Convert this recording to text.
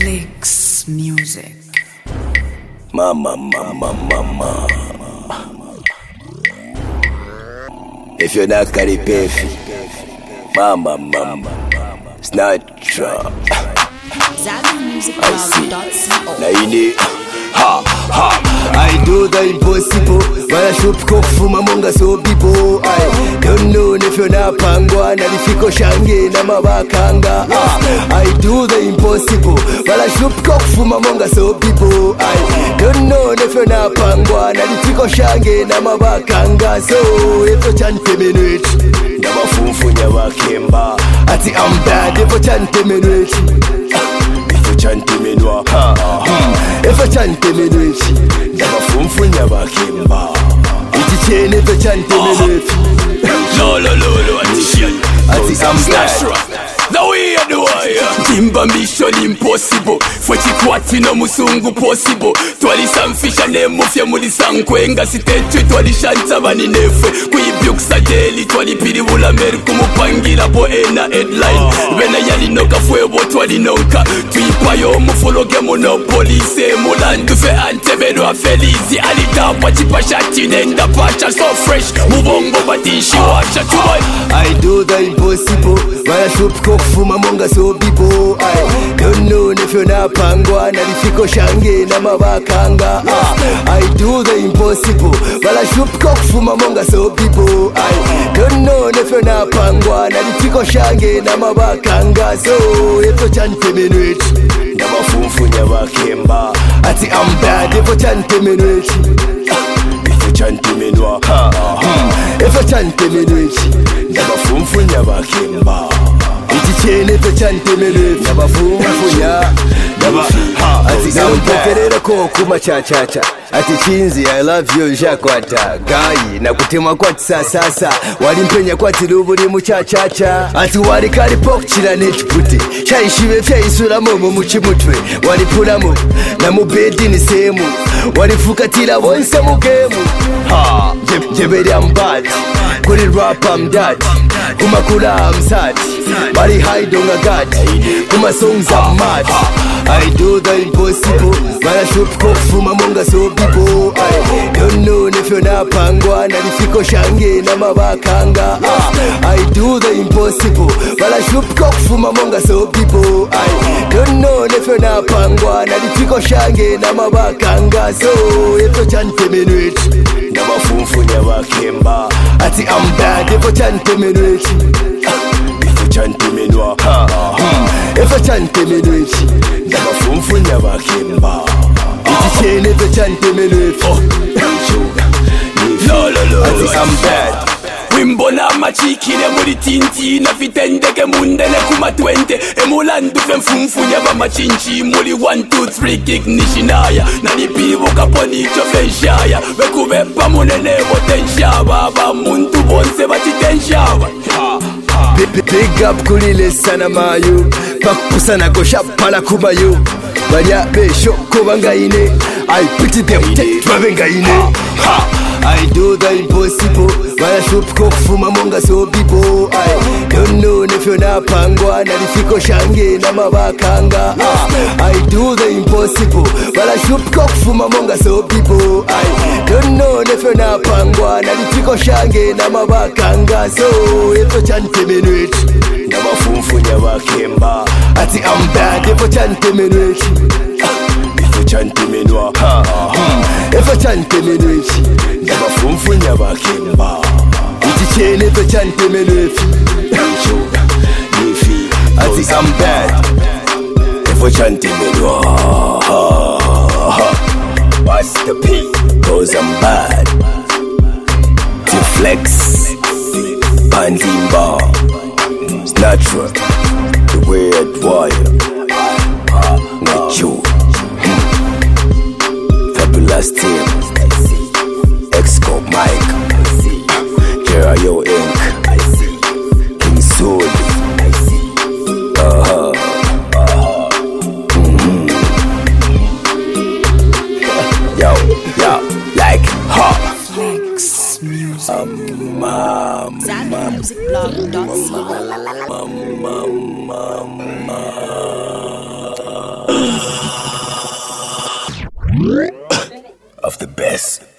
Flex Music. Mama. If you're not Karipefi, mama. Snatcher. I see. Naini. Ha. I do the impossible. When I shoot kufuma monga so people. I don't know if you're not pangwa. Nalifiko shange na mabakanga. I do the impossible. When I shoot kufuma monga so people. I don't know if you're not pangwa. Nalifiko shange na mabakanga. So if you chante minuit, never funfunya wakemba. Ati I'm bad if you chante minuit. Chante menwa Efa chante menwechi Ndaba funfunya bakemba Iti chene efa chante menwechi Lo Ati I'm now we are the wire Timba mission impossible Fwechi kwati no musungu possible Twali samfisha ne mufya muli sankwenga Sitetu twali shanta bani nefwe Kuibyuksa jeli twali piri wula meri Kumupangira po ena headline Bena yali noka fwebo twali noka Tuipa yo mufologe monopoly Se mulandu fe antebenwa felizi Alidabwa chipa shati nenda pacha So fresh mubongo batishi washa tuwai I do the impossible Vaya shoot kufuma monga so people I don't know if you're not pangwa Nalifiko shange na mabakanga I do the impossible Vaya shoot kufuma monga so people I don't know if you're not pangwa Nalifiko shange na mabakanga So if you chante minuit Ndaba funfunya wakemba Ati I'm bad if you chante minuit If you chante minwa If you chante minuit Ndaba funfunya wakemba Iti chene pe chante mele Ndaba funfunya Ndaba Ati nampokerera ko kuma cha Ati chinzi I love you jakwata Gayi na kutema kwa sasa Wali mpenya kwa tiluburi mucha Ati wali kari pokchira nechipute Chaishive fya isura momo muchimutwe Wali pulamu na mubedi ni semu Wali fukatila wonse mugemu Jeberi ambati Kuri rap amdati Kumakula amsati Bari haidonga gati Kuma songs amati I do the impossible Vaya shoot kufuma monga so people I don't know if you're not pangwa Nalifiko shange na mabakanga I do the impossible Vaya shoot kufuma monga so people I don't know if you're not pangwa Nalifiko shange na mabakanga So if you chante minuit Ndaba funfunya wakemba Ati I'm bad if you chante minuit If you chante minwa If you chante minuit Ndaba funfunya wakemba Iti chene if you chante minuit Ati I'm bad Wimbona machikile muri tinti Na vitendeke mundele kuma 20 Emulandu fe mfunfunya ba machinchi Muri 1, 2, 3 kick nishinaya Na nipibu kaponi chofenshaya Wekubepa munene wotenshaba Ba muntu bonse batitenshaba Big up kulile sana mayu Pakusana koshapala kubayu Banya besho kubangaine I pity them twabengaine I do the impossible Vaya shoot kufuma monga so people I don't know if you're not pangwa Nalifiko shange na mabakanga I do the impossible Vaya shoot kufuma monga so people I don't know if you're not pangwa Nalifiko shange na mabakanga So if you chante minuit Ndaba funfunya wakemba Ati I'm bad if you chante minuit If you chante minwa If you chante minuit Ndaba funfunya wakemba Iti chene pe chante minuit Ati I'm bad If you chante minwa What's the P? Cause I'm bad T-Flex Pandimba Snatcher The weird wire Nacho Fabulous team X-Scope Mike Jerayo Inc King Soul Yo Like Flex Music. ZambianMusicBlog.co of the best.